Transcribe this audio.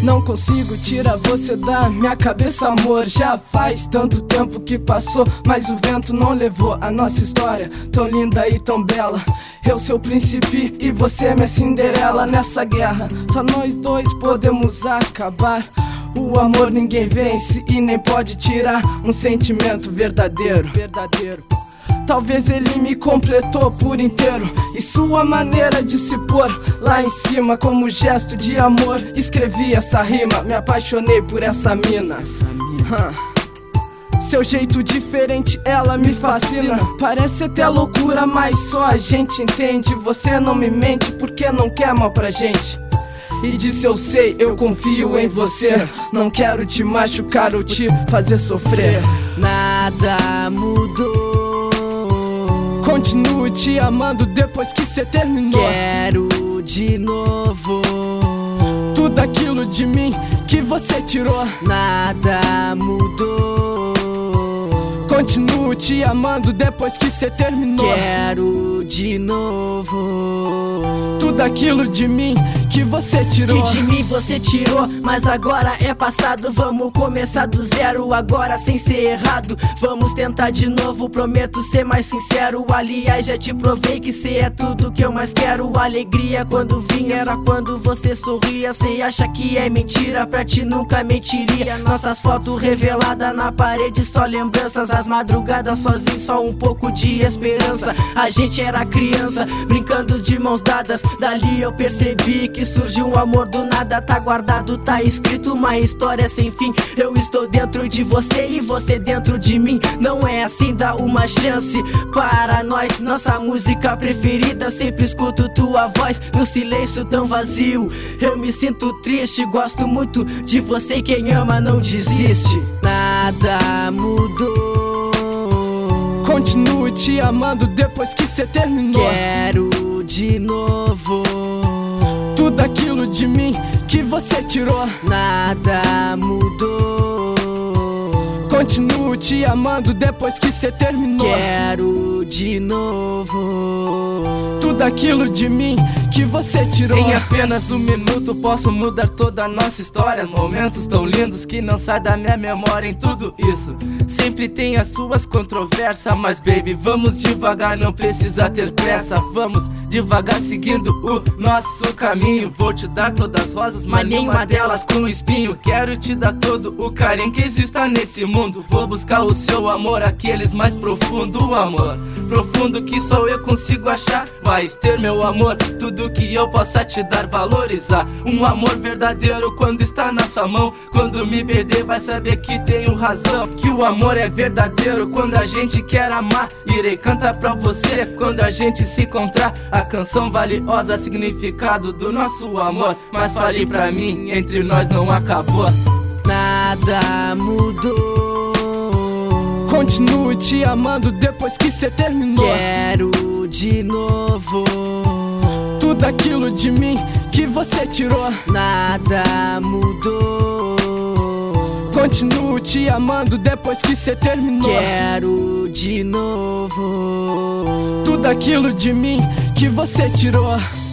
Não consigo tirar você da minha cabeça, amor. Já faz tanto tempo que passou, mas o vento não levou a nossa história tão linda e tão bela. Eu seu príncipe e você minha Cinderela. Nessa guerra só nós dois podemos acabar. O amor ninguém vence e nem pode tirar um sentimento verdadeiro. Talvez ele me completou por inteiro, e sua maneira de se pôr lá em cima como gesto de amor. Escrevi essa rima, me apaixonei por essa mina. Seu jeito diferente, ela me fascina. Parece até loucura, mas só a gente entende. Você não me mente porque não quer mal pra gente. E disse eu sei, eu confio em você. Não quero te machucar ou te fazer sofrer. Nada mudou, continuo te amando depois que cê terminou. quero de novo. Tudo aquilo de mim que você tirou. Nada mudou, continuo te amando depois que cê terminou. quero de novo. Tudo aquilo de mim que você tirou. Que de mim você tirou, mas agora é passado. Vamos começar do zero, agora sem ser errado. Vamos tentar de novo, prometo ser mais sincero. Aliás, já te provei que cê é tudo que eu mais quero. Alegria quando vinha, era quando você sorria. Cê acha que é mentira, pra ti nunca mentiria. Nossas fotos reveladas na parede, só lembranças. As madrugadas sozinho, só um pouco de esperança. A gente era criança, brincando de mãos dadas. Dali eu percebi que surgiu um amor do nada. Tá guardado, tá escrito uma história sem fim. Eu estou dentro de você e você dentro de mim. Não é assim, dá uma chance para nós. Nossa música preferida, sempre escuto tua voz no silêncio tão vazio. Eu me sinto triste, gosto muito de você. Quem ama não desiste. Nada mudou, continuo te amando depois que cê terminou. quero de novo. Tudo aquilo de mim que você tirou. Nada mudou, continuo te amando depois que cê terminou. quero de novo. Tudo aquilo de mim que você tirou. Em apenas um minuto posso mudar toda a nossa história. Momentos tão lindos que não saem da minha memória. Em tudo isso sempre tem as suas controvérsias, mas baby, vamos devagar, não precisa ter pressa. Vamos devagar seguindo o nosso caminho. Vou te dar todas as rosas, mas nenhuma delas com espinho. Quero te dar todo o carinho que exista nesse mundo. Vou buscar o seu amor, aqueles mais profundo. O amor profundo que só eu consigo achar. Vais ter meu amor, tudo que eu possa te dar, valorizar. Um amor verdadeiro quando está na sua mão. Quando me perder vai saber que tenho razão. Que o amor é verdadeiro quando a gente quer amar. Irei cantar pra você quando a gente se encontrar. A canção valiosa, significado do nosso amor. Mas fale pra mim, entre nós não acabou. Nada mudou, continuo te amando depois que cê terminou. quero de novo. Tudo aquilo de mim que você tirou. Nada mudou, continuo te amando depois que cê terminou. quero de novo. Tudo aquilo de mim que você tirou.